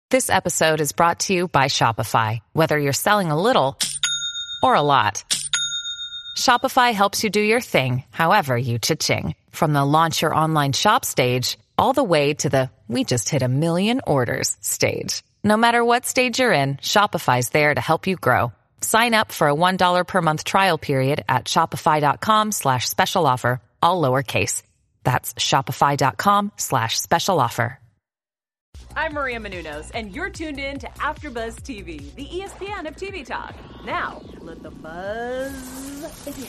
This episode is brought to you by Shopify. Whether you're selling a little or a lot, Shopify helps you do your thing, however you cha-ching. From the launch your online shop stage, all the way to the we just hit 1 million orders stage. No matter what stage you're in, Shopify's there to help you grow. Sign up for a $1 per month trial period at shopify.com/special offer, all lowercase. That's shopify.com/special offer. I'm Maria Menounos, and you're tuned in to AfterBuzz TV, the ESPN of TV talk. Now, let the buzz begin.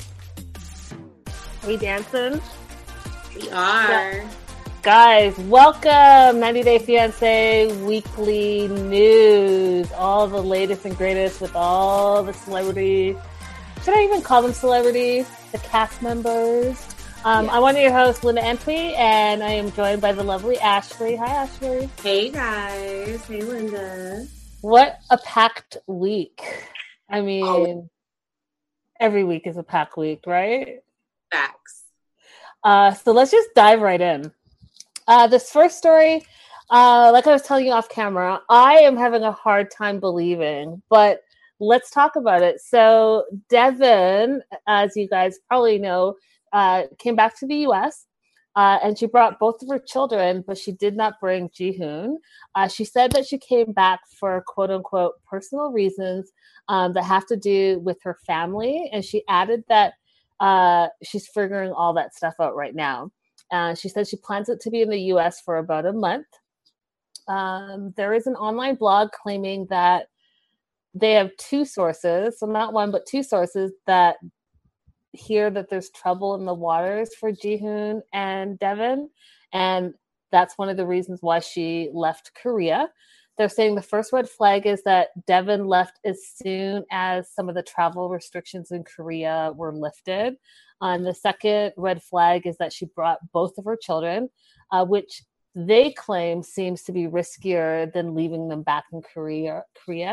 We dancing? We are. Yeah. Guys, welcome 90 Day Fiancé weekly news. All the latest and greatest with all the celebrities. Should I even call them celebrities? The cast members. I'm one of your hosts, Linda Antwi, and I am joined by the lovely Ashley. Hi, Ashley. Hey, guys. Hey, Linda. What a packed week. I mean, every week is a packed week, right? Facts. So let's just dive right in. This first story, like I was telling you off camera, I am having a hard time believing, but let's talk about it. So Devin, as you guys probably know, came back to the U.S. And she brought both of her children, but she did not bring Jihoon. She said that she came back for quote-unquote personal reasons that have to do with her family. And she added that she's figuring all that stuff out right now. She said she plans it to be in the U.S. for about a month. There is an online blog claiming that they have two sources, so not one, but two sources that hear that there's trouble in the waters for Jihoon and Devin, and that's one of the reasons why she left Korea. They're saying the first red flag is that Devin left as soon as some of the travel restrictions in Korea were lifted. And the second red flag is that she brought both of her children, which they claim seems to be riskier than leaving them back in Korea.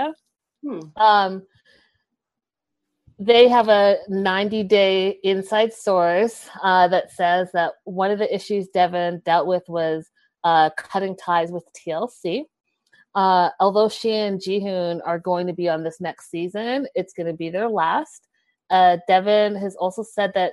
They have a 90-day inside source that says that one of the issues Devin dealt with was cutting ties with TLC. Although she and Jihoon are going to be on this next season, it's going to be their last. Devin has also said that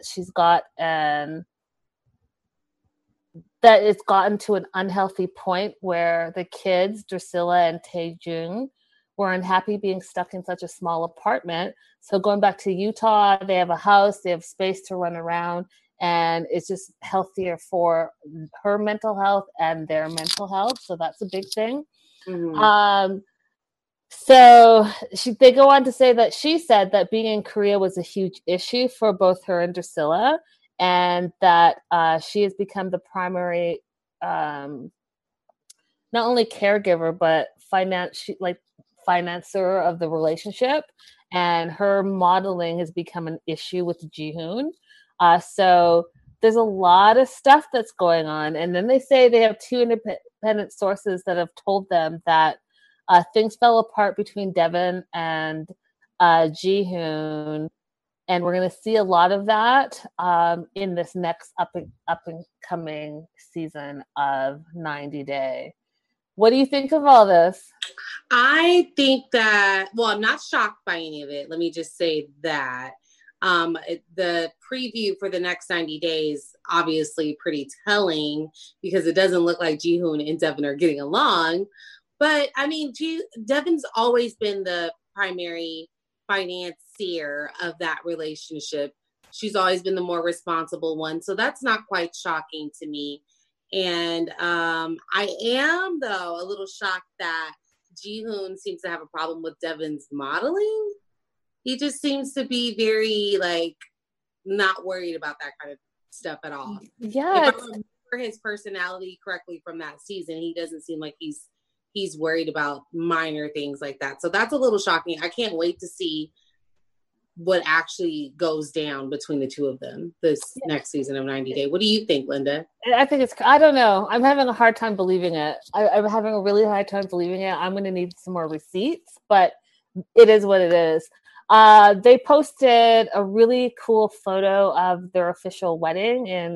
that it's gotten to an unhealthy point where the kids, Drusilla and Taejung, were unhappy being stuck in such a small apartment. So going back to Utah, they have a house, they have space to run around, and it's just healthier for her mental health and their mental health. So that's a big thing. Mm-hmm. So they go on to say that she said that being in Korea was a huge issue for both her and Drusilla, and that she has become the primary, not only caregiver, but financer of the relationship, and her modeling has become an issue with Jihoon. So there's a lot of stuff that's going on. And then they say they have two independent sources that have told them that things fell apart between Devin and Jihoon. And we're going to see a lot of that in this next up and coming season of 90 Day. What do you think of all this? I think that, I'm not shocked by any of it. Let me just say that. The preview for the next 90 days, obviously pretty telling because it doesn't look like Jihoon and Devin are getting along. But I mean, Devin's always been the primary financier of that relationship. She's always been the more responsible one. So that's not quite shocking to me. And I am, though, a little shocked that Jihoon seems to have a problem with Devin's modeling. He just seems to be very, not worried about that kind of stuff at all. Yeah. If I remember his personality correctly from that season, he doesn't seem like he's worried about minor things like that. So that's a little shocking. I can't wait to see what actually goes down between the two of them this next season of 90 Day. What do you think, Linda? I think I don't know. I'm having a hard time believing it. I'm having a really hard time believing it. I'm going to need some more receipts, but it is what it is. They posted a really cool photo of their official wedding in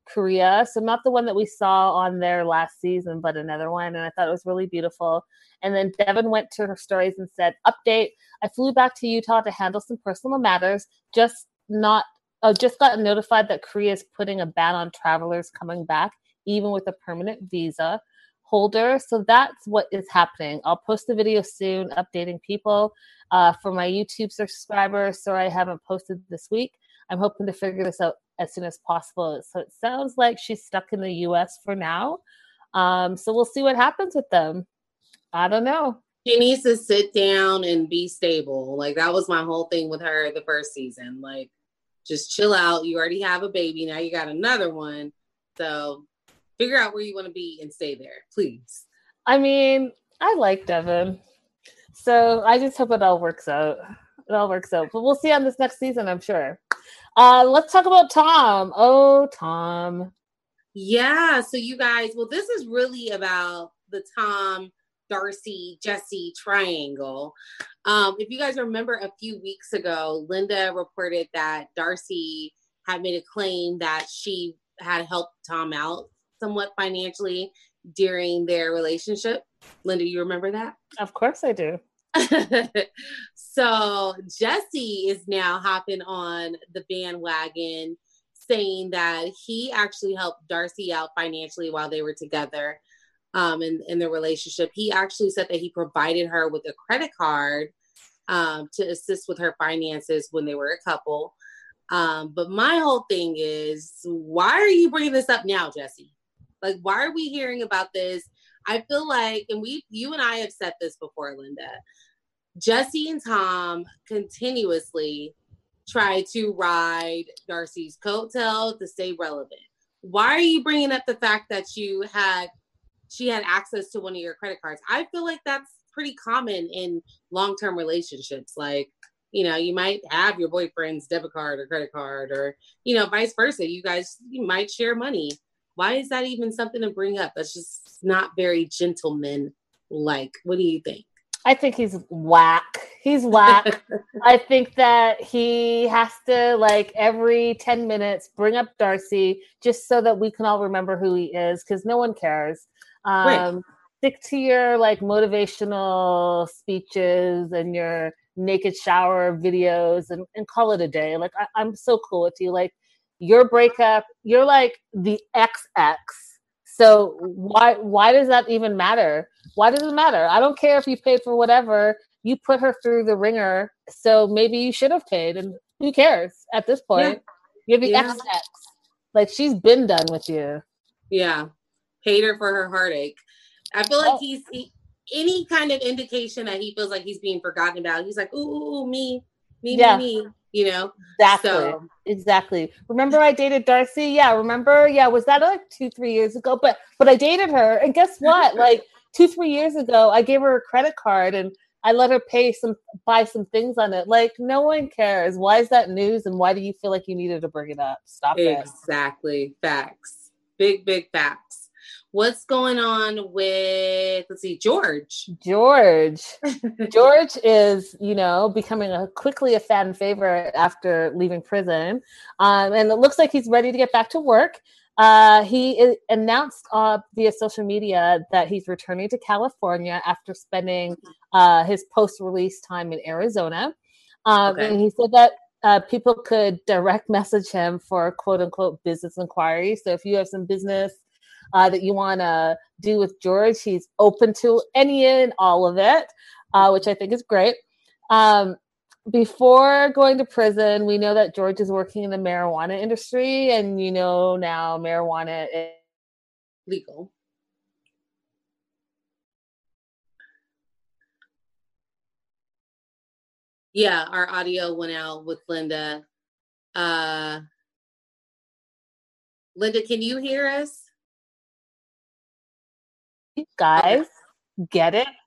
Korea. So not the one that we saw on there last season, but another one. And I thought it was really beautiful. And then Devin went to her stories and said, update, I flew back to Utah to handle some personal matters. Just got notified that Korea is putting a ban on travelers coming back, even with a permanent visa holder. So that's what is happening. I'll post a video soon updating people. For my YouTube subscribers, sorry I haven't posted this week. I'm hoping to figure this out as soon as possible. So it sounds like she's stuck in the US for now. So we'll see what happens with them. I don't know. She needs to sit down and be stable. Like, that was my whole thing with her the first season. Like, just chill out. You already have a baby. Now you got another one. So figure out where you want to be and stay there, please. I mean, I like Devin. So I just hope it all works out. It all works out. But we'll see on this next season, I'm sure. Let's talk about Tom. Oh, Tom. Yeah. So you guys, well, this is really about the Tom, Darcy, Jesse triangle. If you guys remember a few weeks ago, Linda reported that Darcy had made a claim that she had helped Tom out somewhat financially during their relationship. Linda, you remember that? Of course I do. So Jesse is now hopping on the bandwagon, saying that he actually helped Darcy out financially while they were together in their relationship. He actually said that he provided her with a credit card to assist with her finances when they were a couple. But my whole thing is, why are you bringing this up now, Jesse? Like, why are we hearing about this? I feel like, and you and I have said this before, Linda, Jesse and Tom continuously try to ride Darcy's coattail to stay relevant. Why are you bringing up the fact that she had access to one of your credit cards? I feel like that's pretty common in long-term relationships. Like, you might have your boyfriend's debit card or credit card, or, vice versa. You might share money. Why is that even something to bring up? That's just not very gentleman-like. What do you think? I think he's whack. He's whack. I think that he has to, like, every 10 minutes bring up Darcy just so that we can all remember who he is, because no one cares. Right. Stick to your, like, motivational speeches and your naked shower videos and call it a day. Like, I'm so cool with you. Like, your breakup, you're like the XX. So why does that even matter? Why does it matter? I don't care if you paid for whatever. You put her through the ringer, so maybe you should have paid. And who cares at this point? Yeah. You're the XX. Like, she's been done with you. Yeah. Paid her for her heartache. I feel like any kind of indication that he feels like he's being forgotten about, he's like, ooh, me. Exactly. Remember I dated Darcy? Yeah. Remember? Yeah. Was that like 2-3 years ago? But I dated her, and guess what? Like 2-3 years ago, I gave her a credit card and I let her buy some things on it. Like, no one cares. Why is that news? And why do you feel like you needed to bring it up? Stop it. Exactly. Facts. Big facts. What's going on with, George? George is, becoming quickly a fan favorite after leaving prison. And it looks like he's ready to get back to work. He announced via social media that he's returning to California after spending his post-release time in Arizona. And he said that people could direct message him for quote unquote business inquiries. So if you have some business that you want to do with George, he's open to any and all of it, which I think is great. Before going to prison, we know that George is working in the marijuana industry, and now marijuana is legal. Yeah, our audio went out with Linda. Linda, can you hear us? Guys, get it?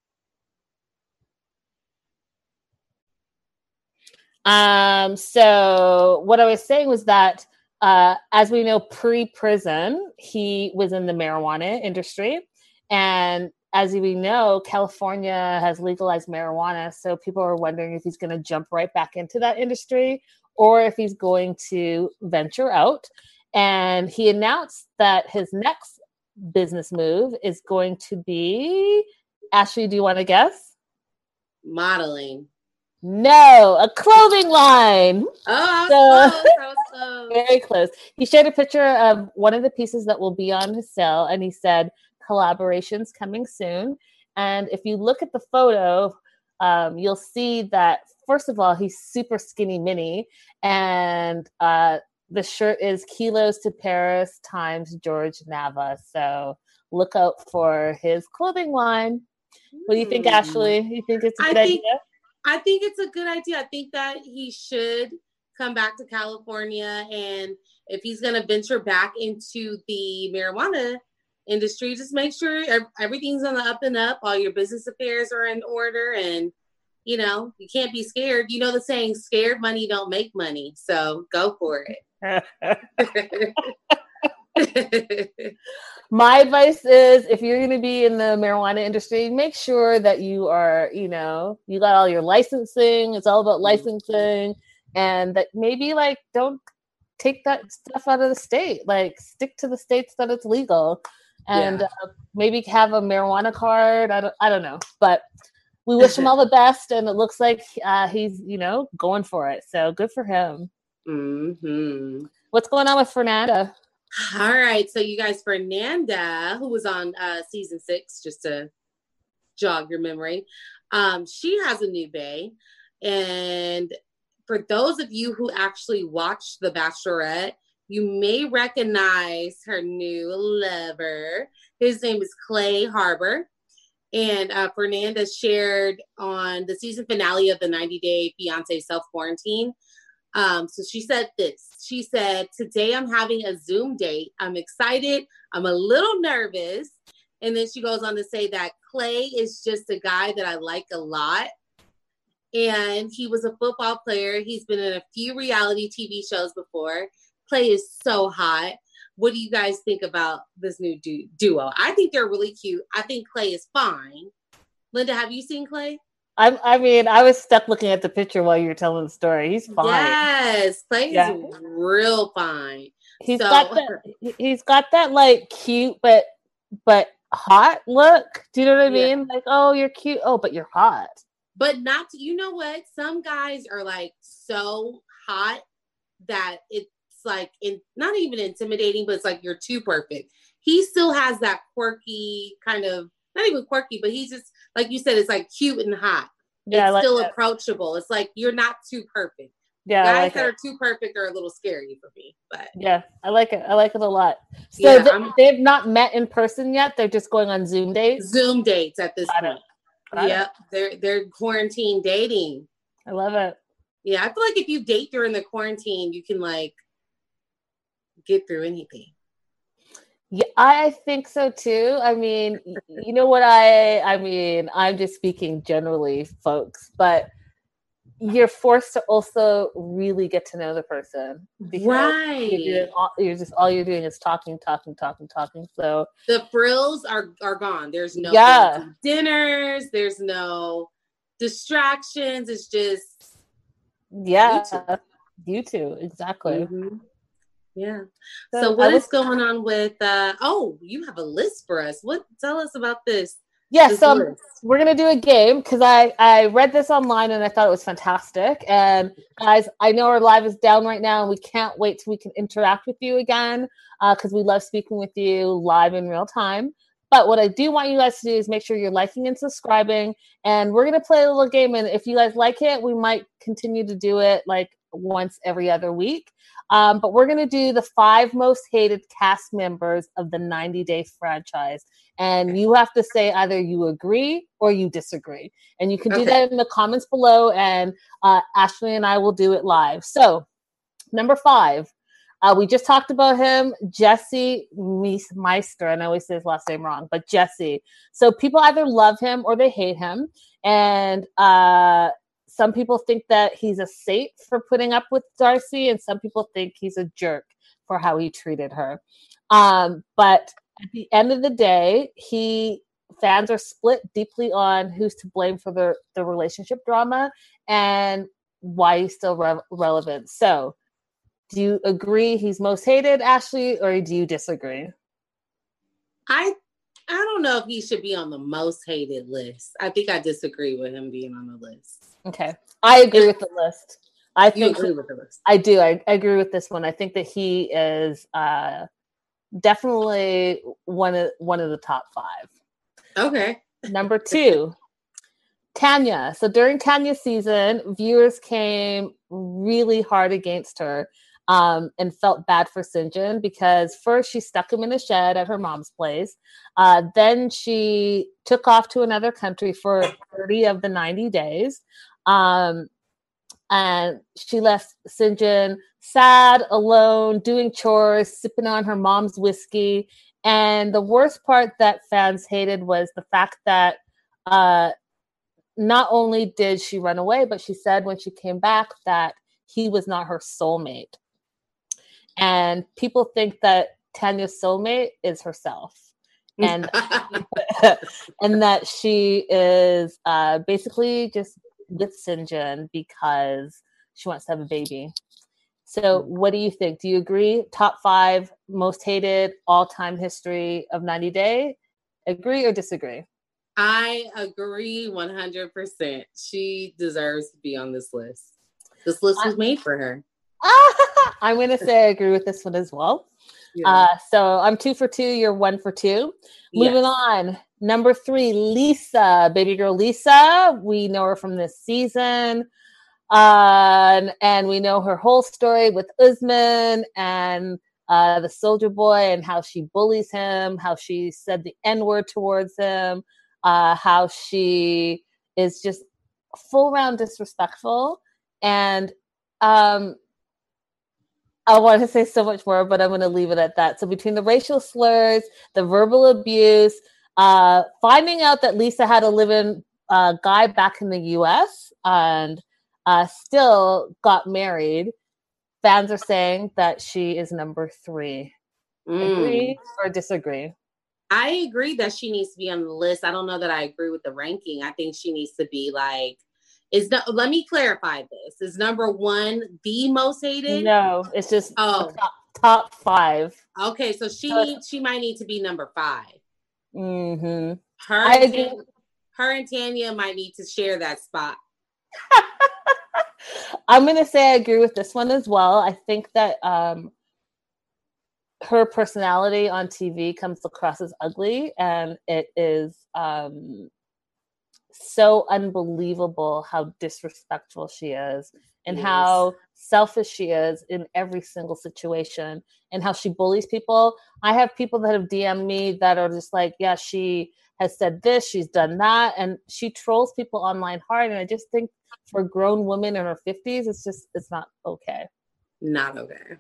So what I was saying was that, as we know, pre-prison, he was in the marijuana industry. And as we know, California has legalized marijuana. So people are wondering if he's going to jump right back into that industry or if he's going to venture out. And he announced that his next business move is going to be, Ashley, do you want to guess? Modeling. No, a clothing line. I was close. Very close. He shared a picture of one of the pieces that will be on his sale, and he said, collaborations coming soon. And if you look at the photo, you'll see that, first of all, he's super skinny mini, and the shirt is Kilos to Paris times George Nava. So look out for his clothing line. What do you think, Ashley? You think it's a good idea? I think it's a good idea. I think that he should come back to California, and if he's going to venture back into the marijuana industry, just make sure everything's on the up and up. All your business affairs are in order, and you can't be scared. You know the saying, scared money don't make money. So go for it. My advice is, if you're going to be in the marijuana industry, make sure that you are, you got all your licensing. It's all about licensing, and that maybe don't take that stuff out of the state. Stick to the states that it's legal, and maybe have a marijuana card. I don't know, but we wish him all the best, and it looks like he's going for it. So good for him. Mm-hmm. What's going on with Fernanda? All right, so you guys, Fernanda, who was on season 6, just to jog your memory, she has a new bae, and for those of you who actually watched The Bachelorette, you may recognize her new lover. His name is Clay Harbor, and Fernanda shared on the season finale of the 90-Day Fiancé Self-Quarantine. So she said this. She said, today I'm having a Zoom date. I'm excited. I'm a little nervous. And then she goes on to say that Clay is just a guy that I like a lot. And he was a football player. He's been in a few reality TV shows before. Clay is so hot. What do you guys think about this new duo? I think they're really cute. I think Clay is fine. Linda, have you seen Clay? I was stuck looking at the picture while you were telling the story. He's fine. Yes, Clay is real fine. He's got that cute but hot look. Do you know what I mean? Oh, you're cute. Oh, but you're hot. But you know what? Some guys are so hot that it's not even intimidating, but it's you're too perfect. He still has that quirky kind of, not even quirky, but he's just, like you said, it's cute and hot. Yeah, it's still approachable. It's you're not too perfect. Yeah, guys that are too perfect are a little scary for me. But yeah, I like it. I like it a lot. So they've not met in person yet. They're just going on Zoom dates. Zoom dates at this point. Yep, they're quarantine dating. I love it. Yeah, I feel if you date during the quarantine, you can get through anything. Yeah, I think so too. I mean, you know what I'm just speaking generally, folks, but you're forced to also really get to know the person. Right. All you're doing is talking. So the frills are gone. There's no dinners. There's no distractions. It's just you two. Exactly. Mm-hmm. Yeah. So what is going on with you have a list for us. Tell us about this. Yes, we're going to do a game because I read this online and I thought it was fantastic. And guys, I know our live is down right now and we can't wait till we can interact with you again because we love speaking with you live in real time. But what I do want you guys to do is make sure you're liking and subscribing. And we're going to play a little game. And if you guys like it, we might continue to do it once every other week. But we're going to do the 5 most hated cast members of the 90-Day franchise. And you have to say either you agree or you disagree. And you can do that in the comments below. And Ashley and I will do it live. So number 5, we just talked about him, Jesse Meister. And I always say his last name wrong, but Jesse. So people either love him or they hate him. And some people think that he's a saint for putting up with Darcy, and some people think he's a jerk for how he treated her. But at the end of the day, fans are split deeply on who's to blame for the relationship drama and why he's still relevant. So Do you agree he's most hated, Ashley, or do you disagree? I don't know if he should be on the most hated list. I think I disagree with him being on the list. Okay. I agree with the list. I think you agree with the list. I do. I agree with this one. I think that he is definitely one of the top 5. Okay. Number 2, Tanya. So during Tanya's season, viewers came really hard against her and felt bad for Sinjin because first she stuck him in a shed at her mom's place. Then she took off to another country for 30 of the 90 days. And she left Sinjin sad, alone, doing chores, sipping on her mom's whiskey. And the worst part that fans hated was the fact that not only did she run away, but she said when she came back that he was not her soulmate. And people think that Tanya's soulmate is herself. And and that she is basically just with Sinjin because she wants to have a baby. So what do you think? Do you agree? Top 5 most hated all-time history of 90 Day? Agree or disagree? I agree 100%. She deserves to be on this list. This list was made for her. I'm going to say I agree with this one as well. Yeah. So I'm 2 for 2. You're 1 for 2. Yes. Moving on. Number 3, Lisa, baby girl Lisa. We know her from this season. And we know her whole story with Usman and the soldier boy and how she bullies him, how she said the N-word towards him, how she is just full round disrespectful. And I want to say so much more, but I'm going to leave it at that. So between the racial slurs, the verbal abuse, finding out that Lisa had a live-in guy back in the U.S. and still got married, fans are saying that she is number 3. Agree or disagree? I agree that she needs to be on the list. I don't know that I agree with the ranking. I think she needs to be like, let me clarify this. Is number 1 the most hated? No, it's just top 5. Okay, so she might need to be number 5. Mm-hmm. Her and Tanya might need to share that spot. I'm going to say I agree with this one as well. I think that her personality on TV comes across as ugly, and it is so unbelievable how disrespectful she is and how selfish she is in every single situation and how she bullies people. I have people that have DM'd me that are just like, yeah, she has said this, she's done that, and she trolls people online hard. And I just think for a grown woman in her 50s, it's not okay. Not okay.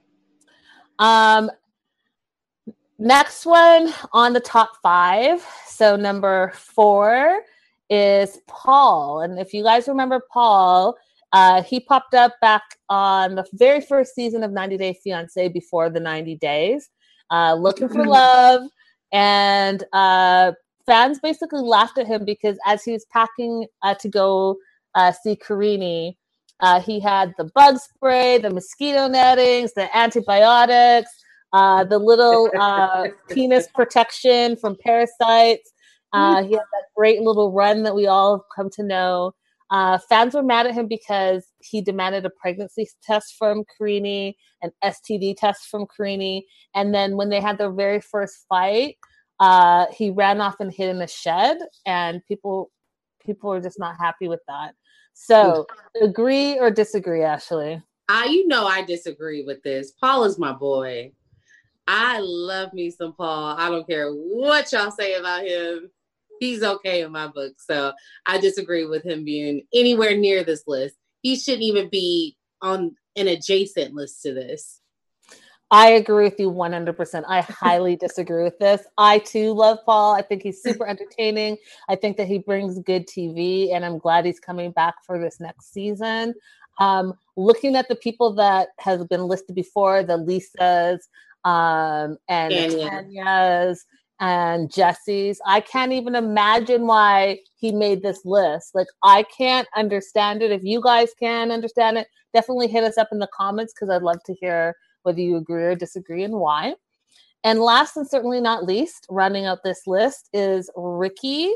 Next one on the top 5. So number 4 is Paul. And if you guys remember Paul, he popped up back on the very first season of 90 Day Fiancé before the 90 days, looking for love. And fans basically laughed at him because as he was packing to go see Karini, he had the bug spray, the mosquito nettings, the antibiotics, the little penis protection from parasites. He had that great little run that we all have come to know. Fans were mad at him because he demanded a pregnancy test from Karini, an STD test from Karini. And then when they had their very first fight, he ran off and hid in a shed, and people were just not happy with that. So agree or disagree, Ashley? I disagree with this. Paul is my boy. I love me some Paul. I don't care what y'all say about him. He's okay in my book. So I disagree with him being anywhere near this list. He shouldn't even be on an adjacent list to this. I agree with you 100%. I highly disagree with this. I too love Paul. I think he's super entertaining. I think that he brings good TV, and I'm glad he's coming back for this next season. Looking at the people that have been listed before, the Lisas, and the Tanyas and Jesse's. I can't even imagine why he made this list. Like, I can't understand it. If you guys can understand it, definitely hit us up in the comments, because I'd love to hear whether you agree or disagree and why. And last and certainly not least, rounding out this list is Ricky.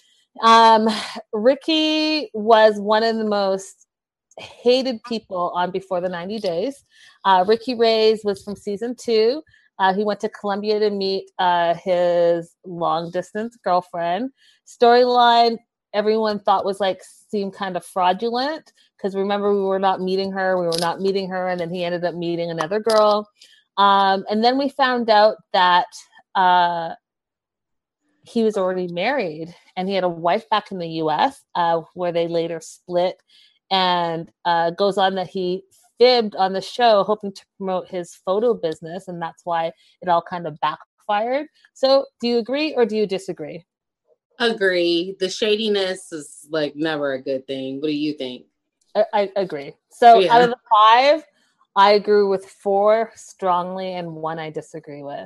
Ricky was one of the most hated people on Before the 90 Days. Ricky Reyes was from season 2. He went to Colombia to meet his long distance girlfriend. Storyline, everyone thought was like, seemed kind of fraudulent, because remember, we were not meeting her, and then he ended up meeting another girl. And then we found out that he was already married, and he had a wife back in the US, where they later split, and goes on that he fibbed on the show hoping to promote his photo business, and that's why it all kind of backfired. So do you agree or do you disagree? Agree. The shadiness is like never a good thing. What do you think? I agree. So out of the 5, I agree with 4 strongly, and 1 I disagree with.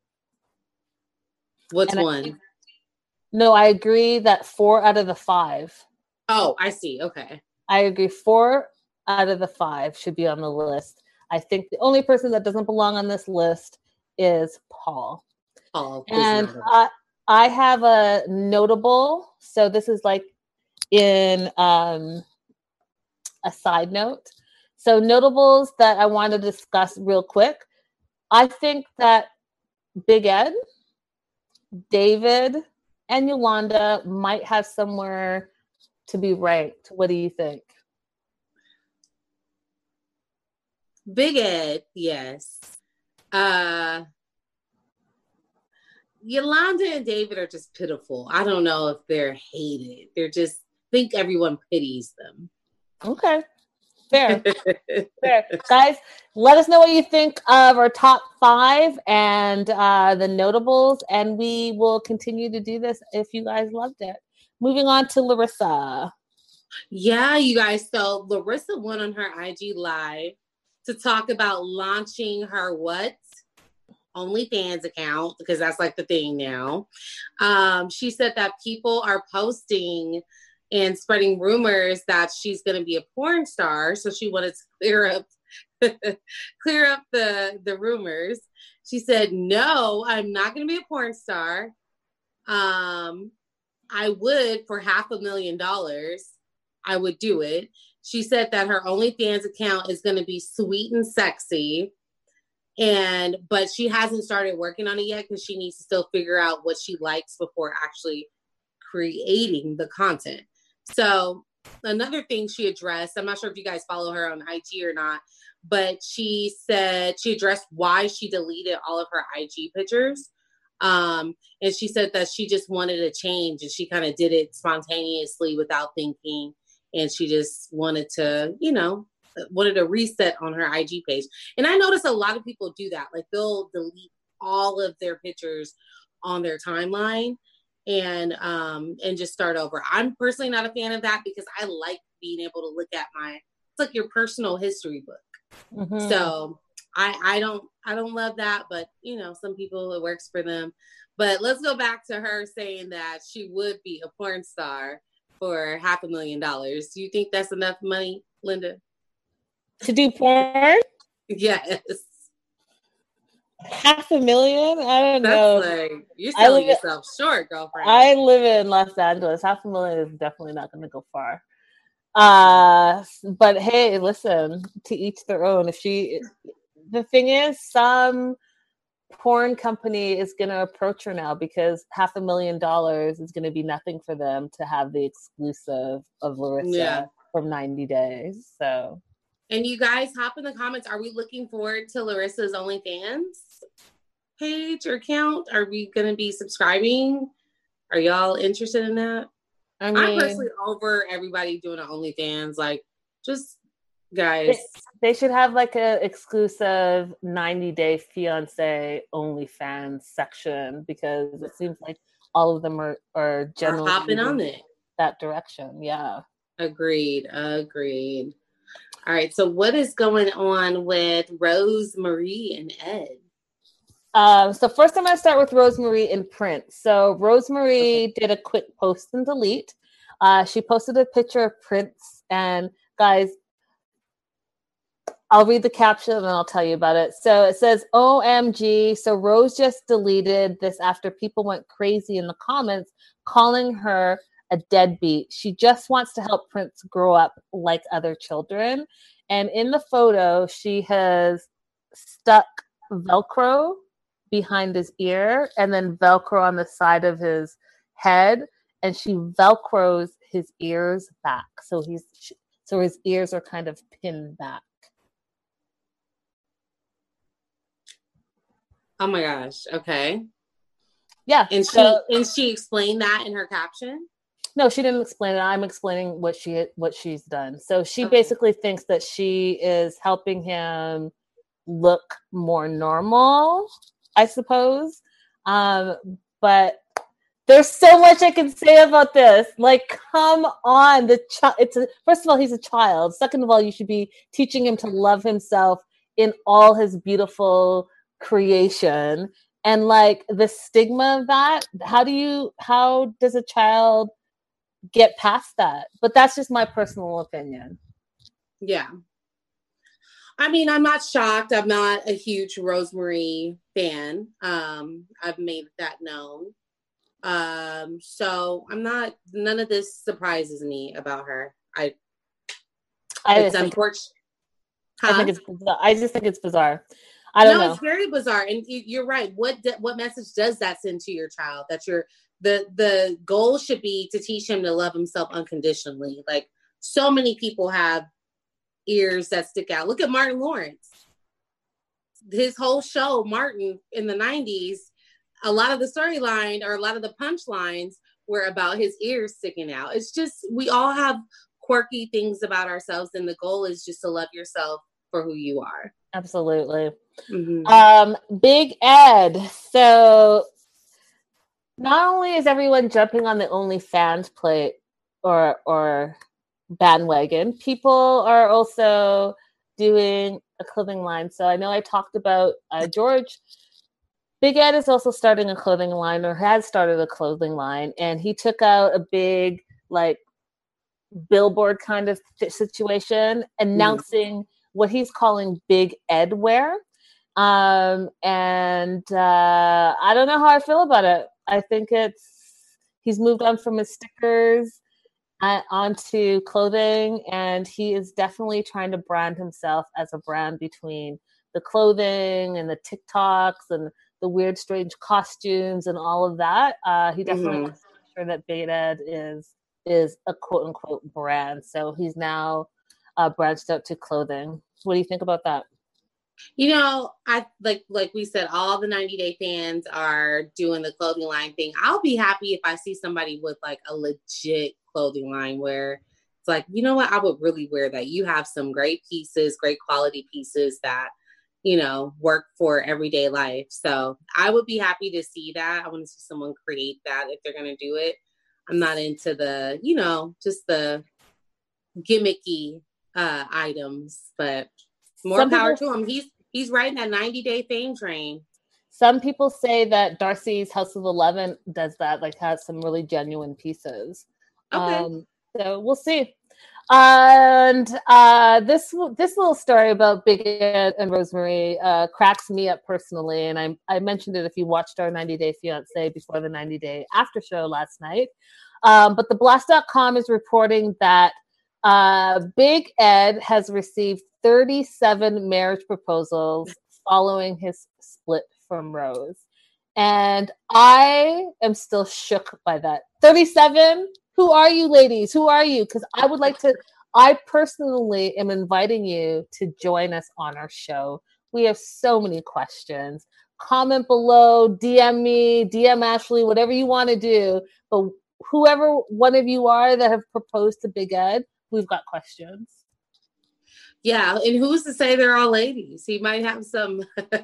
What's 1? No, I agree that 4 out of the 5. Oh, I see. Okay. I agree 4 out of the 5 should be on the list. I think the only person that doesn't belong on this list is Paul. And I have a notable. So this is like in a side note. So notables that I want to discuss real quick. I think that Big Ed, David, and Yolanda might have somewhere to be ranked. What do you think? Big Ed, yes. Yolanda and David are just pitiful. I don't know if they're hated. They're just, think everyone pities them. Okay. Fair. Fair. Guys, let us know what you think of our top 5 and the notables, and we will continue to do this if you guys loved it. Moving on to Larissa. Yeah, you guys. So Larissa went on her IG Live to talk about launching her OnlyFans account, because that's like the thing now. She said that people are posting and spreading rumors that she's going to be a porn star. So she wanted to clear up the rumors. She said, no, I'm not going to be a porn star. I would, for $500,000, I would do it. She said that her OnlyFans account is going to be sweet and sexy. But she hasn't started working on it yet, because she needs to still figure out what she likes before actually creating the content. So another thing she addressed, I'm not sure if you guys follow her on IG or not, but she said she addressed why she deleted all of her IG pictures. And she said that she just wanted a change, and she kind of did it spontaneously without thinking. And she just wanted to, wanted a reset on her IG page. And I noticed a lot of people do that. Like, they'll delete all of their pictures on their timeline and just start over. I'm personally not a fan of that, because I like being able to look at it's like your personal history book. Mm-hmm. So I don't love that, but some people, it works for them. But let's go back to her saying that she would be a porn star for $500,000. Do you think that's enough money, Linda? To do porn? Yes. $500,000? I don't know. Like, you're selling yourself short, girlfriend. I live in Los Angeles. $500,000 is definitely not going to go far. But hey, listen, to each their own. The thing is, some porn company is going to approach her now, because $500,000 is going to be nothing for them to have the exclusive of Larissa from 90 Days. So. And you guys, hop in the comments. Are we looking forward to Larissa's OnlyFans page or account? Are we going to be subscribing? Are y'all interested in that? I'm personally over everybody doing an OnlyFans. Like, just guys. They should have like an exclusive 90-day fiance OnlyFans section, because it seems like all of them are generally hopping on it that direction. Yeah. Agreed. All right. So what is going on with Rose, Marie, and Ed? So first I'm going to start with Rosemary in print. So Rosemary did a quick post and delete. She posted a picture of Prince, and guys, I'll read the caption and I'll tell you about it. So it says, OMG. So Rose just deleted this after people went crazy in the comments calling her a deadbeat. She just wants to help Prince grow up like other children. And in the photo, she has stuck Velcro behind his ear and then Velcro on the side of his head. And she Velcros his ears back. So his ears are kind of pinned back. Oh my gosh. Okay. Yeah. And she explained that in her caption? No, she didn't explain it. I'm explaining what she's done. So she basically thinks that she is helping him look more normal, I suppose. But there's so much I can say about this. Like, come on, first of all, he's a child. Second of all, you should be teaching him to love himself in all his beautiful creation. And like the stigma of that, how does a child get past that? But that's just my personal opinion. Yeah. I mean, I'm not shocked. I'm not a huge Rosemary fan. I've made that known. So none of this surprises me about her. It's unfortunate. I just think it's bizarre. I don't know. It's very bizarre. And you're right. What message does that send to your child? That the goal should be to teach him to love himself unconditionally. Like, so many people have ears that stick out. Look at Martin Lawrence. His whole show, Martin, in the 90s, a lot of the storyline or a lot of the punchlines were about his ears sticking out. It's just, we all have quirky things about ourselves, and the goal is just to love yourself for who you are. Absolutely. Mm-hmm. Big Ed. So not only is everyone jumping on the OnlyFans plate or bandwagon, people are also doing a clothing line. So I know I talked about George. Big Ed is also starting a clothing line, or has started a clothing line, and he took out a big like billboard kind of situation announcing what he's calling Big Ed wear. And I don't know how I feel about it. I think he's moved on from his stickers onto clothing, and he is definitely trying to brand himself as a brand between the clothing and the TikToks and the weird, strange costumes and all of that. He definitely wants to make sure that Big Ed is a quote unquote brand. So he's now branched out to clothing. What do you think about that? You know, I like we said, all the 90 Day fans are doing the clothing line thing. I'll be happy if I see somebody with like a legit clothing line where it's like, you know what, I would really wear that. You have some great pieces, great quality pieces that, you know, work for everyday life. So I would be happy to see that. I want to see someone create that if they're going to do it. I'm not into the, you know, just the gimmicky items, but more power to him. He's riding that 90 Day fame train. Some people say that Darcy's House of 11 does that, like has some really genuine pieces. Okay. So we'll see. And this little story about Big Ed and Rosemary cracks me up personally. And I mentioned it if you watched our 90 Day Fiancé before the 90 Day after show last night. But the Blast.com is reporting that Big Ed has received 37 marriage proposals following his split from Rose. And I am still shook by that. 37? Who are you, ladies? Who are you? Because I personally am inviting you to join us on our show. We have so many questions. Comment below, DM me, DM Ashley, whatever you want to do. But whoever one of you are that have proposed to Big Ed, we've got questions. Yeah, and who's to say they're all ladies? He might have some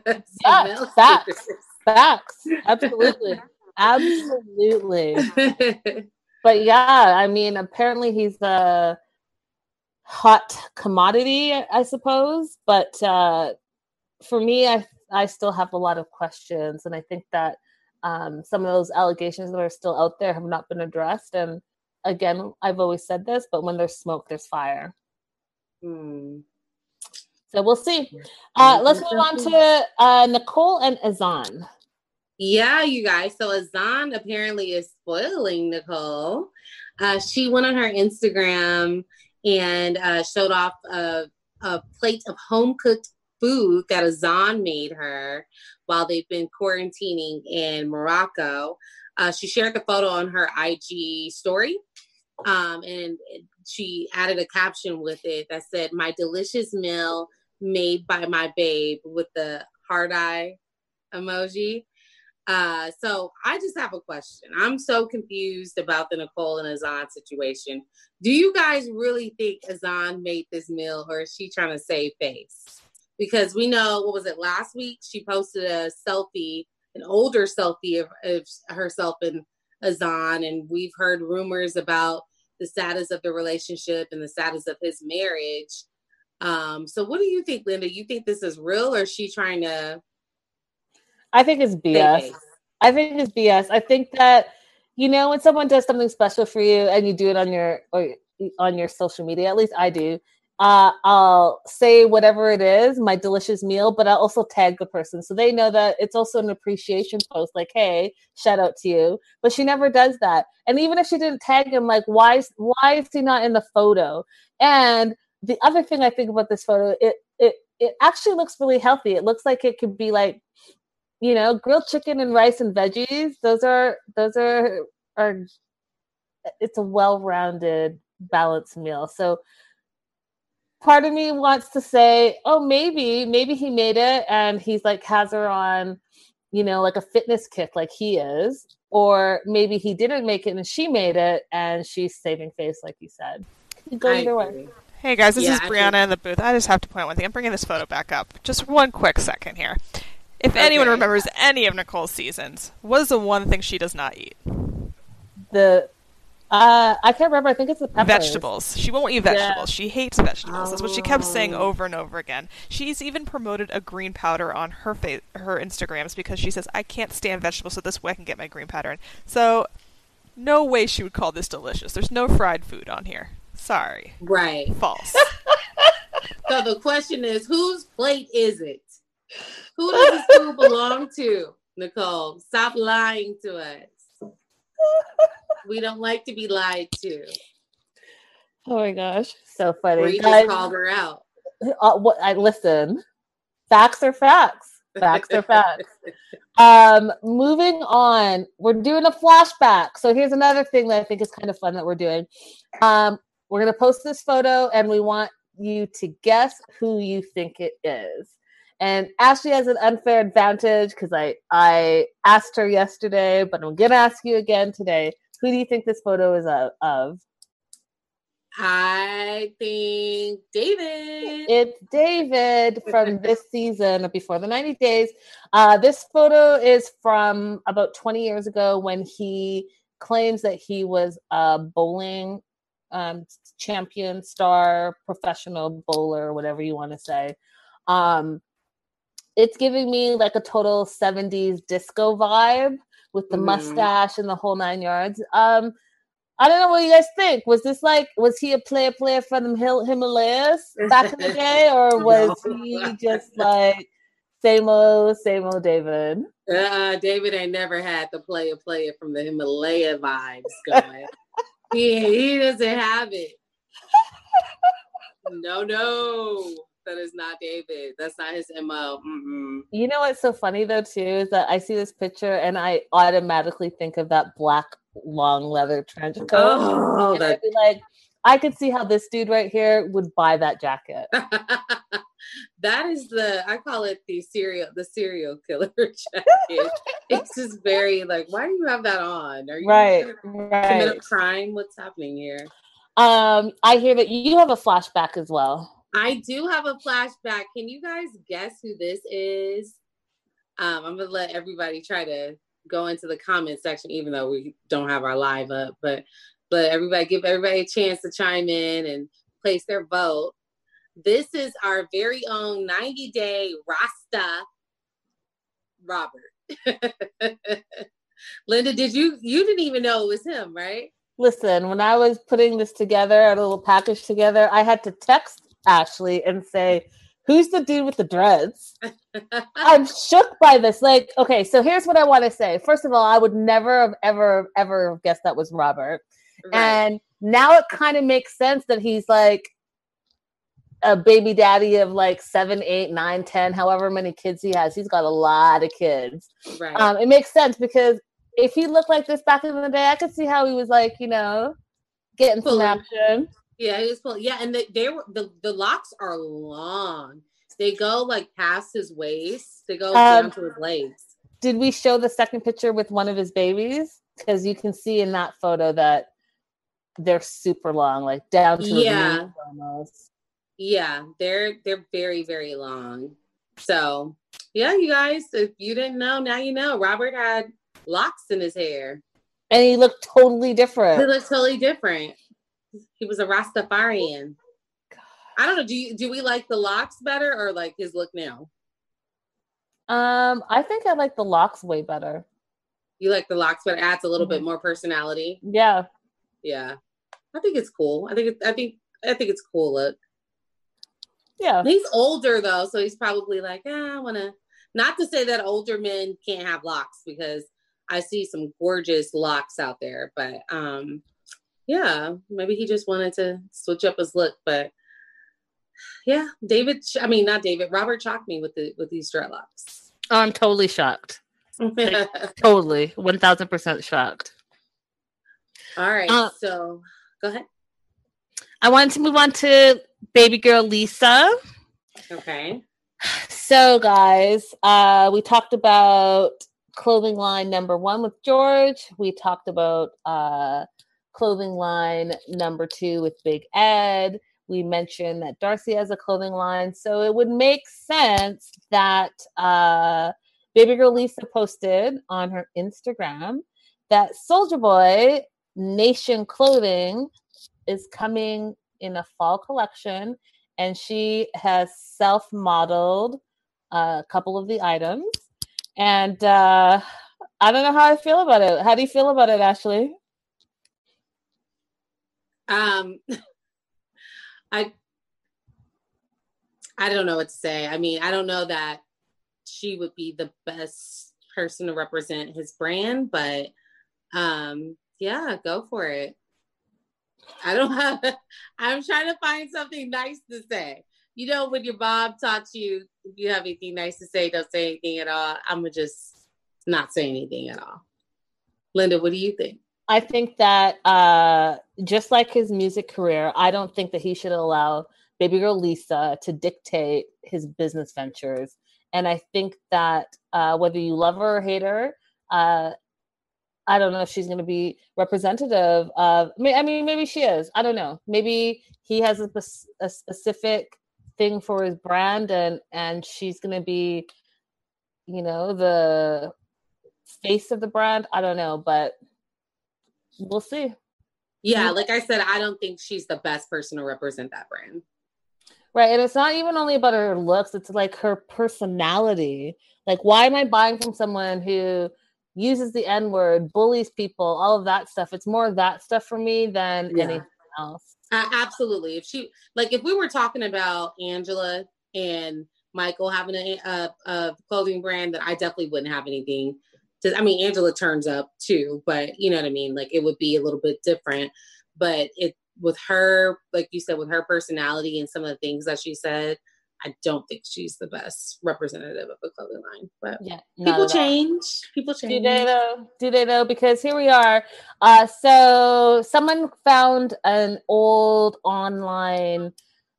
facts. Absolutely. But yeah, I mean, apparently he's a hot commodity, I suppose. But for me, I still have a lot of questions, and I think that some of those allegations that are still out there have not been addressed. And again, I've always said this, but when there's smoke, there's fire. So we'll see. Let's move on to Nicole and Azan. Yeah, you guys. So Azan apparently is spoiling Nicole. She went on her Instagram and showed off a plate of home-cooked food that Azan made her while they've been quarantining in Morocco. She shared the photo on her IG story, and she added a caption with it that said, "My delicious meal made by my babe," with the heart eye emoji. So I just have a question. I'm so confused about the Nicole and Azan situation. Do you guys really think Azan made this meal, or is she trying to save face? Because we know, what was it, last week? She posted a selfie, an older selfie of herself and Azan, and we've heard rumors about the status of the relationship and the status of his marriage. So what do you think, Linda? You think this is real, or is she trying to... I think it's BS. I think it's BS. I think that, when someone does something special for you and you do it on your social media, at least I do, I'll say whatever it is, my delicious meal, but I'll also tag the person so they know that it's also an appreciation post, like, hey, shout out to you. But she never does that. And even if she didn't tag him, like, why is he not in the photo? And the other thing I think about this photo, it actually looks really healthy. It looks like it could be like, grilled chicken and rice and veggies. Those are it's a well-rounded, balanced meal. So part of me wants to say, oh, maybe he made it and he's like has her on, like a fitness kick like he is. Or maybe he didn't make it and she made it and she's saving face, like you said. Go either way. Hey guys, this is Brianna in the booth. I just have to point one thing. I'm bringing this photo back up. Just one quick second here. If anyone remembers any of Nicole's seasons, what is the one thing she does not eat? I can't remember. I think it's the peppers. Vegetables. She won't eat vegetables. Yeah. She hates vegetables. That's what she kept saying over and over again. She's even promoted a green powder on her Instagrams because she says, I can't stand vegetables, so this way I can get my green powder in. So, no way she would call this delicious. There's no fried food on here. Sorry. Right. False. So the question is, whose plate is it? Who does this food belong to, Nicole? Stop lying to us. We don't like to be lied to. Oh my gosh, so funny. We just called her out. Listen. Facts are facts. Facts are facts. Moving on, we're doing a flashback. So here's another thing that I think is kind of fun that we're doing. We're going to post this photo, and we want you to guess who you think it is. And Ashley has an unfair advantage because I asked her yesterday, but I'm going to ask you again today. Who do you think this photo is of? I think David. It's David from this season of Before the 90 Days. This photo is from about 20 years ago when he claims that he was a bowling champion, star, professional bowler, whatever you want to say. It's giving me like a total 70s disco vibe with the mustache and the whole 9 yards. I don't know what you guys think. Was he a player from the Himalayas back in the day, or was he just like same old David? David ain't never had the player from the Himalaya vibes going. he doesn't have it. No. That is not David. That's not his MO. You know what's so funny though too is that I see this picture and I automatically think of that black long leather trench coat. Oh, and I'd be like, I could see how this dude right here would buy that jacket. That is I call it the serial killer jacket. It's just very like, why do you have that on? Are you right? Commit a crime? What's happening here? I hear that you have a flashback as well. I do have a flashback. Can you guys guess who this is? I'm going to let everybody try to go into the comment section, even though we don't have our live up. But give everybody a chance to chime in and place their vote. This is our very own 90-day Rasta Robert. Linda, you didn't even know it was him, right? Listen, when I was putting this together, a little package together, I had to text Ashley and say, who's the dude with the dreads? I'm shook by this. Like, okay, so here's what I want to say. First of all, I would never have ever guessed that was Robert. Right. And now it kind of makes sense that he's like a baby daddy of like 7, 8, 9, 10, however many kids he has. He's got a lot of kids. Right. It makes sense because if he looked like this back in the day, I could see how he was like, getting some action. Yeah, he was pulling. Yeah, and the locks are long. They go like past his waist. They go down to his legs. Did we show the second picture with one of his babies? Because you can see in that photo that they're super long, like down to his knees almost. Yeah, they're very, very long. So yeah, you guys, if you didn't know, now you know. Robert had locks in his hair. And he looked totally different. He looked totally different. He was a Rastafarian. I don't know. Do we like the locks better or like his look now? I think I like the locks way better. You like the locks, but it adds a little bit more personality. Yeah. Yeah. I think it's cool. I think it's cool look. Yeah. He's older though, so he's probably like, I want to. Not to say that older men can't have locks, because I see some gorgeous locks out there, but yeah, maybe he just wanted to switch up his look. But yeah, Robert shocked me with these dreadlocks. Oh, I'm totally shocked. Like, totally 1000% shocked. All right, so go ahead. I wanted to move on to baby girl Lisa. Okay. So guys, we talked about clothing line number 1 with George. We talked about clothing line number 2 with Big Ed. We mentioned that Darcy has a clothing line. So it would make sense that baby girl Lisa posted on her Instagram that Soulja Boy Nation Clothing is coming in a fall collection, and she has self-modeled a couple of the items. And I don't know how I feel about it. How do you feel about it, Ashley? I don't know what to say. I mean, I don't know that she would be the best person to represent his brand, but yeah, go for it. I'm trying to find something nice to say. When your mom taught you, if you have anything nice to say, don't say anything at all. I'm going to just not say anything at all. Linda, what do you think? I think that just like his music career, I don't think that he should allow baby girl Lisa to dictate his business ventures. And I think that whether you love her or hate her, I don't know if she's going to be representative of, I mean, maybe she is. I don't know. Maybe he has a specific thing for his brand, and she's going to be, the face of the brand. I don't know, but we'll see. Yeah, like I said, I don't think she's the best person to represent that brand. Right. And it's not even only about her looks. It's like her personality. Like, why am I buying from someone who uses the N-word, bullies people, all of that stuff? It's more of that stuff for me than anything else. Absolutely. If we were talking about Angela and Michael having a clothing brand, that I definitely wouldn't have anything to, Angela turns up too, but you know what I mean? Like, it would be a little bit different, but with her, like you said, with her personality and some of the things that she said, I don't think she's the best representative of a clothing line. But yeah, people change. People change. Do they though? Because here we are. So someone found an old online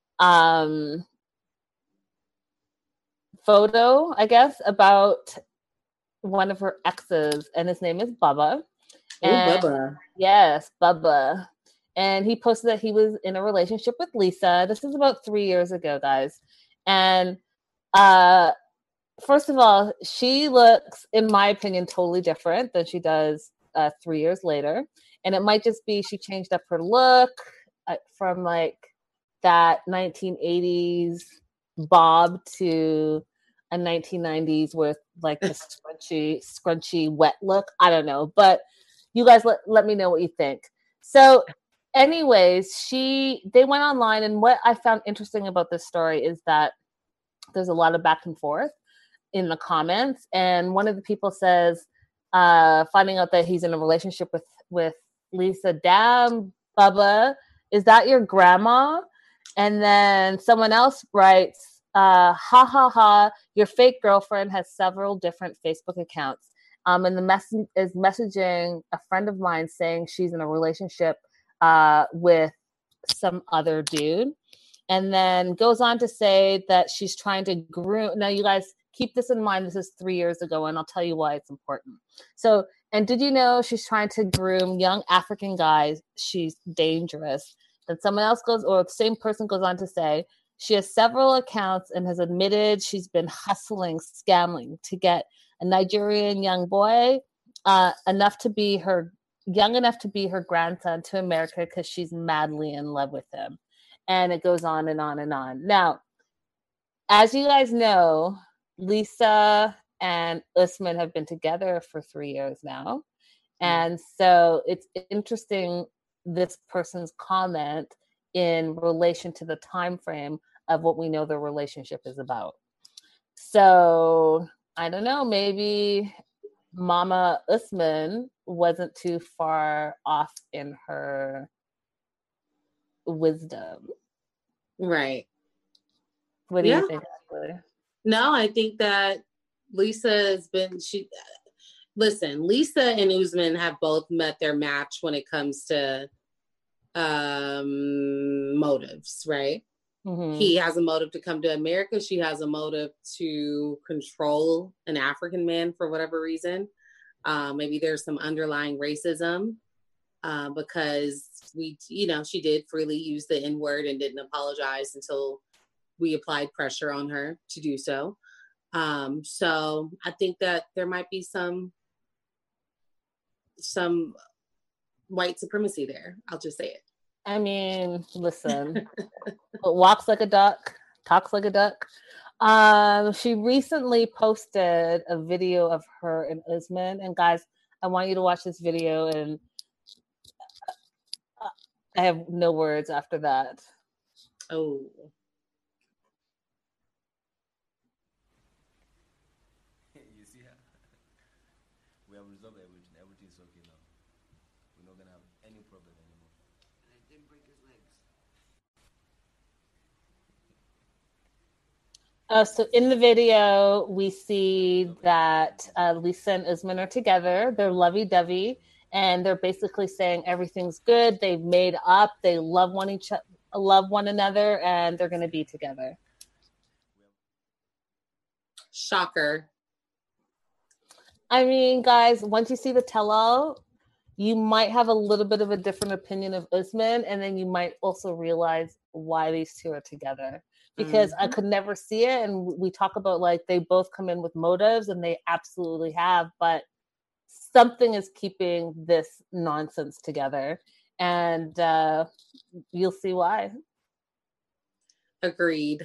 photo, I guess, about one of her exes, and his name is Bubba. Bubba. Yes, Bubba. And he posted that he was in a relationship with Lisa. This is about 3 years ago, guys. And first of all, she looks, in my opinion, totally different than she does 3 years later. And it might just be she changed up her look from like that 1980s bob to a 1990s with like the scrunchy wet look. I don't know, but you guys let me know what you think. So anyways, they went online, and what I found interesting about this story is that there's a lot of back and forth in the comments, and one of the people says, finding out that he's in a relationship with Lisa, damn, Bubba, is that your grandma? And then someone else writes, ha ha ha, your fake girlfriend has several different Facebook accounts. And the message is messaging a friend of mine saying she's in a relationship with some other dude. And then goes on to say that she's trying to groom. Now, you guys keep this in mind. This is 3 years ago, and I'll tell you why it's important. So, and did you know she's trying to groom young African guys? She's dangerous. Then someone else goes, or the same person goes on to say, she has several accounts and has admitted she's been hustling, scamming to get a Nigerian young boy young enough to be her grandson to America because she's madly in love with him. And it goes on and on and on. Now, as you guys know, Lisa and Usman have been together for 3 years now. And so it's interesting, this person's comment in relation to the time frame of what we know their relationship is about. So I don't know, maybe Mama Usman wasn't too far off in her wisdom. Right. What do you think, Ashley? No, I think that Lisa has been, Lisa and Usman have both met their match when it comes to motives, right? Mm-hmm. He has a motive to come to America. She has a motive to control an African man for whatever reason. Maybe there's some underlying racism because she did freely use the N-word and didn't apologize until we applied pressure on her to do so. So I think that there might be some white supremacy there. I'll just say it. I mean, listen, walks like a duck, talks like a duck. She recently posted a video of her and Usman. And guys, I want you to watch this video, and I have no words after that. Oh. You see her? We have resolved everything. Everything's okay now. We're not going to have any problem anymore. And I didn't break his legs. So in the video, we see that Lisa and Usman are together. They're lovey-dovey, and they're basically saying everything's good. They've made up. They love one another, and they're going to be together. Shocker. I mean, guys, once you see the tell-all, you might have a little bit of a different opinion of Usman, and then you might also realize why these two are together. Because I could never see it, and we talk about like they both come in with motives, and they absolutely have, but something is keeping this nonsense together, and you'll see why. Agreed.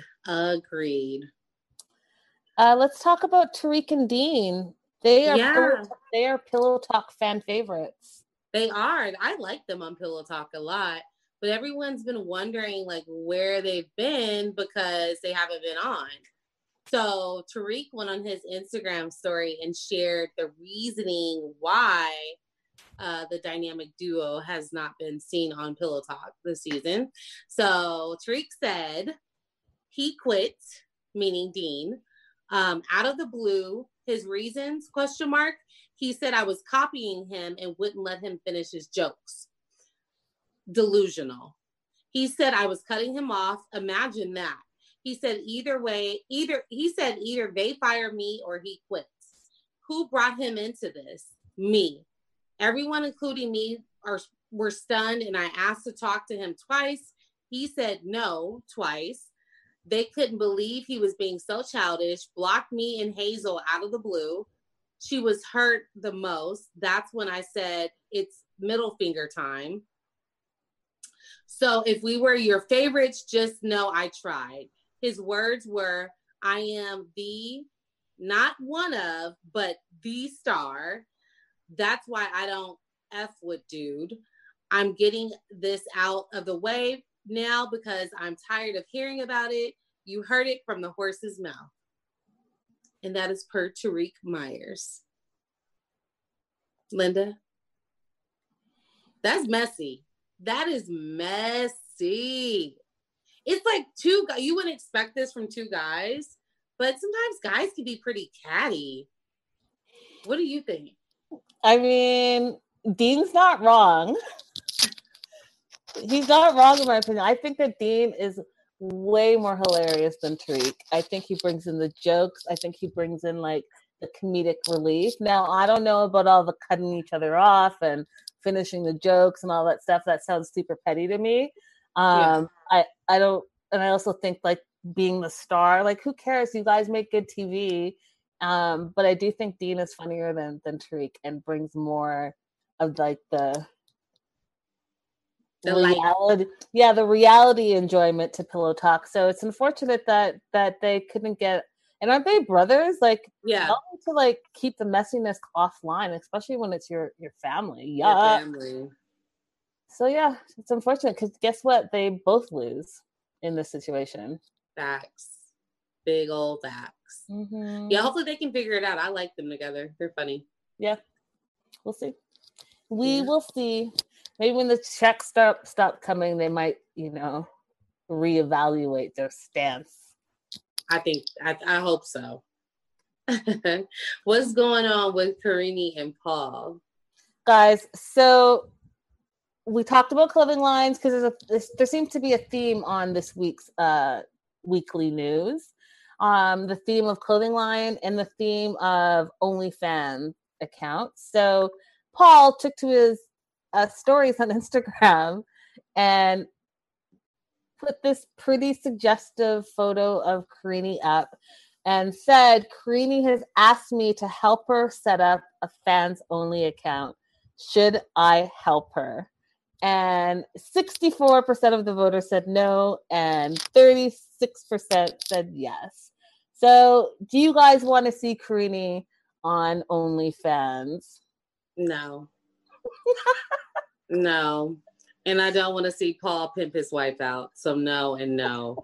Let's talk about Tariq and Dean. They are Pillow Talk fan favorites. They are. I like them on Pillow Talk a lot. But everyone's been wondering like where they've been because they haven't been on. So Tariq went on his Instagram story and shared the reasoning why the dynamic duo has not been seen on Pillow Talk this season. So Tariq said he quit, meaning Dean, out of the blue. His reasons, ? He said I was copying him and wouldn't let him finish his jokes. Delusional. He said I was cutting him off. Imagine that. He said either they fire me or he quits. Who brought him into this? Me. Everyone, including me, were stunned, and I asked to talk to him twice. He said no twice. They couldn't believe he was being so childish, blocked me and Hazel out of the blue. She was hurt the most. That's when I said, it's middle finger time. So if we were your favorites, just know I tried. His words were, I am the not one of, but the star. That's why I don't F with dude. I'm getting this out of the way now because I'm tired of hearing about it. You heard it from the horse's mouth. And that is per Tariq Myers. Linda? That's messy. That is messy. It's like two guys. You wouldn't expect this from two guys, but sometimes guys can be pretty catty. What do you think? I mean, Dean's not wrong. He's not wrong in my opinion. I think that Dean is way more hilarious than Tariq. I think he brings in the jokes. I think he brings in like the comedic relief. Now, I don't know about all the cutting each other off and finishing the jokes and all that stuff. That sounds super petty to me. I don't, and I also think like being the star, like who cares? You guys make good TV. But I do think Dean is funnier than Tariq and brings more of like the reality, the reality enjoyment to Pillow Talk. So it's unfortunate that they couldn't get. And aren't they brothers? Like, help me to like keep the messiness offline, especially when it's your family. Yeah. Family. So yeah, it's unfortunate because guess what? They both lose in this situation. Facts. Big old facts. Mm-hmm. Yeah, hopefully they can figure it out. I like them together. They're funny. Yeah. We'll see. We will see. Maybe when the checks stop coming, they might, reevaluate their stance. I hope so. What's going on with Karine and Paul? Guys, so we talked about clothing lines because there seems to be a theme on this week's weekly news. The theme of clothing line and the theme of OnlyFans accounts. So Paul took to his stories on Instagram and put this pretty suggestive photo of Karine up and said, Karine has asked me to help her set up a fans only account. Should I help her? And 64% of the voters said no, and 36% said yes. So do you guys want to see Karine on OnlyFans? No. No. And I don't want to see Paul pimp his wife out. So no and no.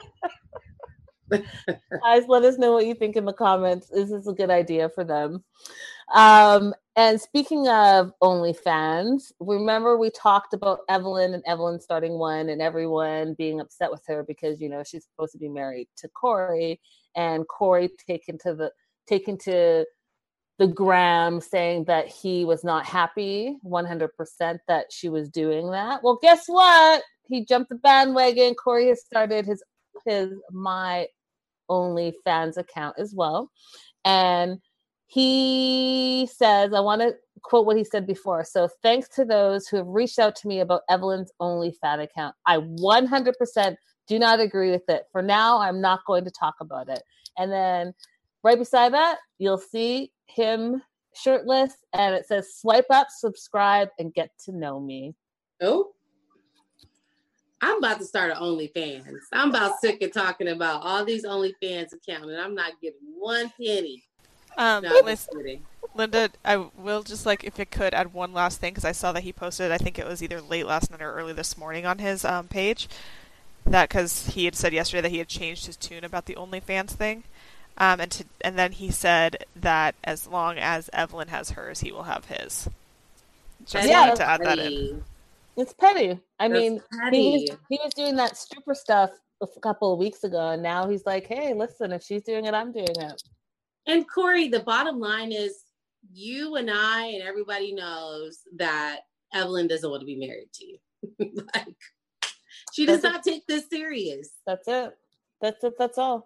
Guys, let us know what you think in the comments. Is this a good idea for them? And speaking of OnlyFans, remember we talked about Evelyn and Evelyn starting one and everyone being upset with her because, she's supposed to be married to Corey, and Corey taken to the gram saying that he was not happy 100% that she was doing that. Well, guess what? He jumped the bandwagon. Corey has started his My OnlyFans account as well. And he says, I want to quote what he said before. So thanks to those who have reached out to me about Evelyn's OnlyFans account. I 100% do not agree with it. For now, I'm not going to talk about it. And then right beside that, you'll see him shirtless, and it says swipe up, subscribe, and get to know me. Oh, I'm about to start an OnlyFans. I'm about sick of talking about all these OnlyFans accounts, and I'm not getting one penny. Linda, I will just if it could add one last thing, because I saw that he posted, I think it was either late last night or early this morning on his page, that because he had said yesterday that he had changed his tune about the OnlyFans thing. And then he said that as long as Evelyn has hers, he will have his. Just wanted to add that in. It's petty. I mean, he was doing that stripper stuff a couple of weeks ago, and now he's like, hey, listen, if she's doing it, I'm doing it. And Corey, the bottom line is you and I and everybody knows that Evelyn doesn't want to be married to you. She does not take this serious. That's it. That's all.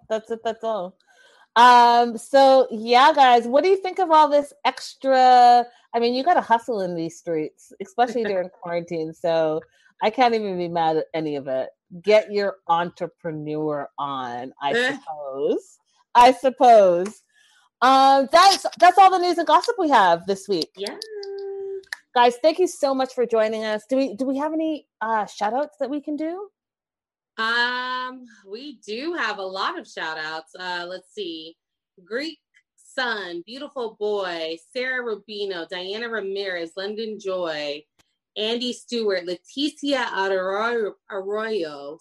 So yeah, guys, what do you think of all this extra? I mean, you got to hustle in these streets, especially during quarantine. So I can't even be mad at any of it. Get your entrepreneur on, I suppose. That's all the news and gossip we have this week. Yeah. Guys, thank you so much for joining us. Do we have any shout outs that we can do? We do have a lot of shout outs. Let's see. Greek Sun, Beautiful Boy, Sarah Rubino, Diana Ramirez, London Joy, Andy Stewart, Leticia Arroyo,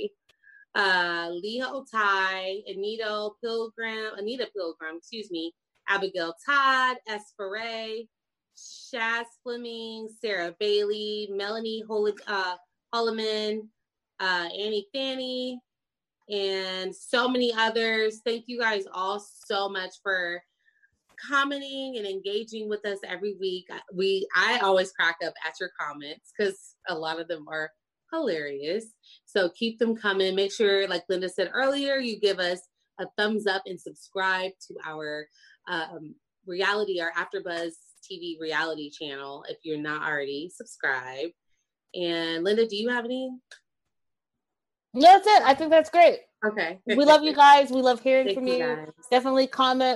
Leah Otai, Anita Pilgrim, Abigail Todd, Esfere, Shaz Fleming, Sarah Bailey, Melanie Holloman, Annie Fanny, and so many others. Thank you guys all so much for commenting and engaging with us every week. I always crack up at your comments because a lot of them are hilarious. So keep them coming. Make sure, like Linda said earlier, you give us a thumbs up and subscribe to our our AfterBuzz TV reality channel if you're not already subscribed. And Linda, do you have any? No, that's it. I think that's great. Okay. We love you guys. We love hearing Thank from you you. guys. Definitely comment.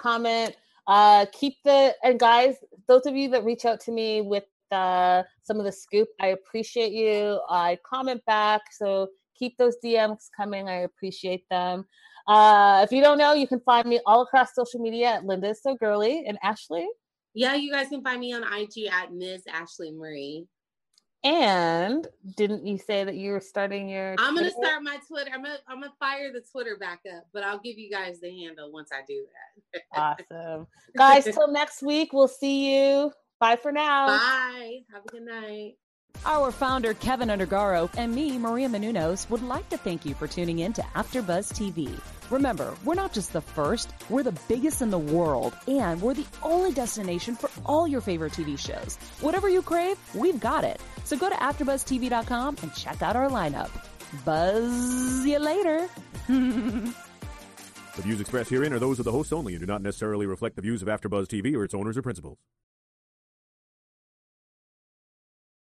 And guys, those of you that reach out to me with some of the scoop, I appreciate you. I comment back. So keep those DMs coming. I appreciate them. If you don't know, you can find me all across social media at Linda So Girly. And Ashley? Yeah, you guys can find me on IG at Ms. Ashley Marie. And didn't you say that you were starting your I'm going to start my Twitter. I'm going to fire the Twitter back up, but I'll give you guys the handle once I do that. Awesome. Guys, till next week, we'll see you. Bye for now. Bye. Have a good night. Our founder, Kevin Undergaro, and me, Maria Menounos, would like to thank you for tuning in to AfterBuzz TV. Remember, we're not just the first, we're the biggest in the world, and we're the only destination for all your favorite TV shows. Whatever you crave, we've got it. So go to AfterBuzzTV.com and check out our lineup. Buzz you later. The views expressed herein are those of the hosts only and do not necessarily reflect the views of AfterBuzz TV or its owners or principals.